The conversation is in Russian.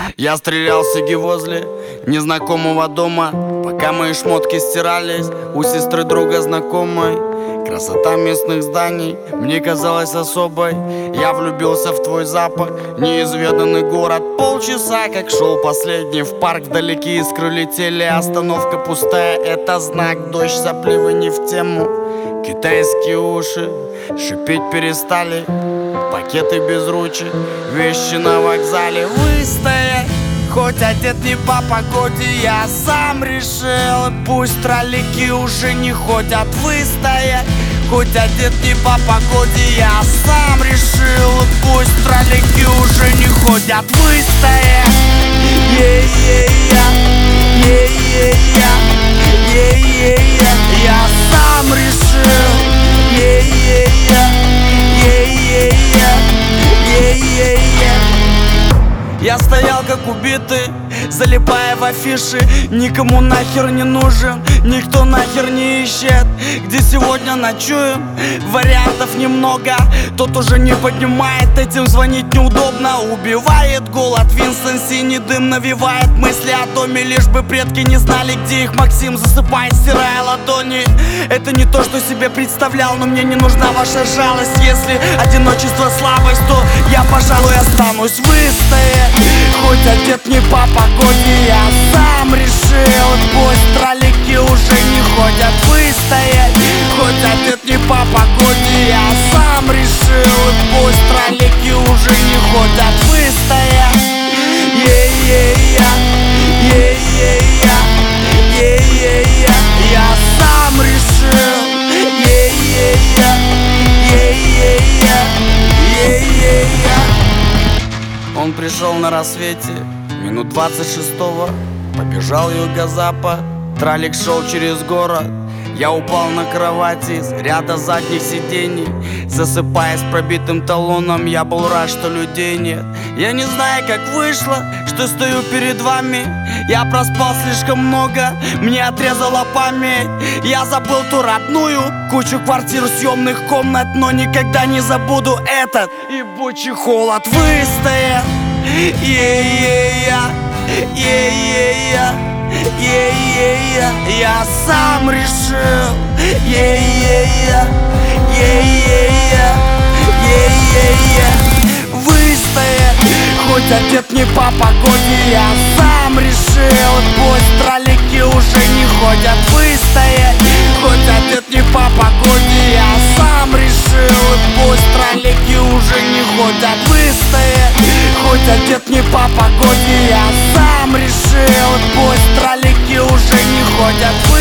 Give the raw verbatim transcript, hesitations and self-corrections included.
Я стрелял сиги возле незнакомого дома, пока мои шмотки стирались у сестры друга знакомой. Красота местных зданий мне казалась особой. Я влюбился в твой запах, неизведанный город. Полчаса, как шел последний в парк, вдалеке искры летели. Остановка пустая, это знак, дождь сопливый не в тему. Китайские уши шипеть перестали, пакеты без ручек, вещи на вокзале. Выстоять, хоть одет не по погоде, я сам решил. Пусть троллики уже не ходят. Выстоять, хоть одет не по погоде, я сам решил. Пусть троллики уже не ходят. Выстоять, е-е-я, е-е-я, е-е-я, я сам решил. Е-е-я, е-е-я, е-е-я. Я стоял как убитый, залипая в афиши. Никому нахер не нужен, никто нахер не ищет. Где сегодня ночуем, вариантов немного. Тот уже не поднимает, этим звонить неудобно. Убивает голод, Винстон синий дым навевает мысли о доме. Лишь бы предки не знали, где их Максим засыпает, стирая ладони. Это не то, что себе представлял, но мне не нужна ваша жалость. Если одиночество слабость, то я, пожалуй, останусь. Выстоять, хоть одет не по погоде, я сам решил. Пусть троллики уже не ходят. Выстоять, хоть одет не по погоде, я сам решил. Пусть троллики уже не ходят. Выстоять, е-е-я, е-е-я, е-е-я, я сам решил. Е-е-я, е-е-я, е-е-я. Он пришел на рассвете, минут двадцать шестого. Побежал юго-запад, тралик шел через город. Я упал на кровати с ряда задних сидений, засыпая с пробитым талоном. Я был рад, что людей нет. Я не знаю, как вышло, что стою перед вами. Я проспал слишком много, мне отрезала память. Я забыл ту родную кучу квартир, съемных комнат, но никогда не забуду этот ебучий холод. Выстоять, е-е-я, е-е-я, е-е-я, я сам решил. Е-е-я, е-е-я, е-е-я. Выстоять, хоть одет не по погоде, я сам решил. Пусть троллики уже не ходят. Выстоять, хоть одет не по погоде, я сам решил. Пусть троллики уже не ходят. Выстоять, хоть одет не по погоде, я сам решил. Пусть троллики уже не ходят.